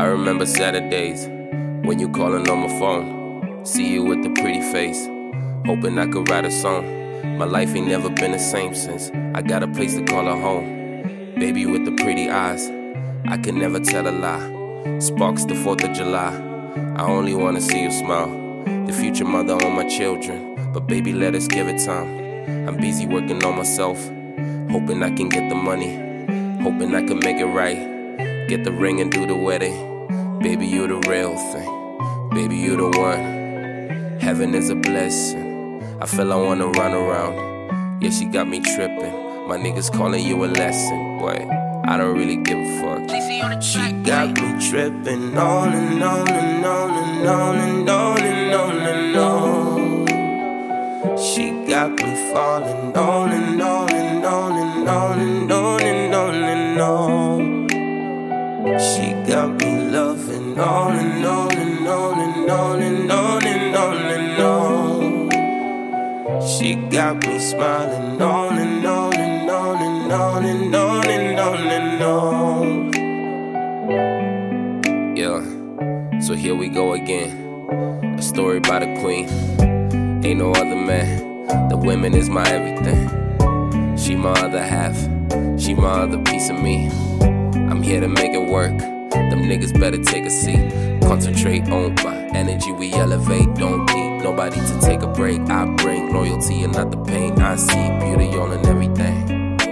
I remember Saturdays when you calling on my phone. See you with the pretty face, hoping I could write a song. My life ain't never been the same since I got a place to call her home. Baby with the pretty eyes, I can never tell a lie. Sparks the 4th of July, I only wanna see you smile. The future mother on my children, but baby let us give it time. I'm busy working on myself, hoping I can get the money, hoping I can make it right. Get the ring and do the wedding. Baby, you the real thing. Baby, you the one. Heaven is a blessing. I feel I wanna run around. Yeah, she got me tripping. My niggas calling you a lesson, but I don't really give a fuck. She got me tripping on and on and on and on and on and on and on. She got me falling on and on and on and on and on and on and on. She got me loving on and on and on and on and on and on and on. She got me smiling on and on and on and on and on and on and on. Yeah, so here we go again. A story by the queen. Ain't no other man. The women is my everything. She my other half. She my other piece of me. I'm here to make it work. Them niggas better take a seat. Concentrate on my energy, we elevate. Don't need nobody to take a break. I bring loyalty and not the pain. I see beauty all in everything.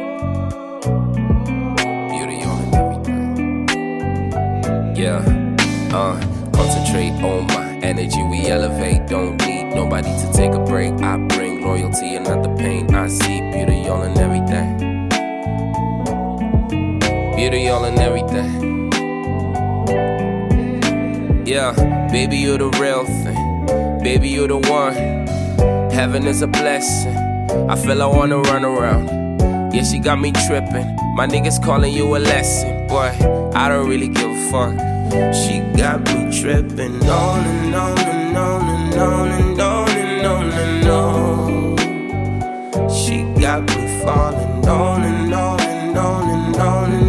Beauty all in everything. Yeah, concentrate on my energy, we elevate. Don't need nobody to take a break. I bring loyalty and not the pain. I see beauty all in everything. Beauty all in everything. Yeah, baby, you the real thing. Baby, you the one. Heaven is a blessing. I feel I wanna run around. Yeah, she got me tripping. My niggas calling you a lesson, boy, I don't really give a fuck. She got me tripping on and on and on and on and on and on and on. She got me falling on and on and on and on and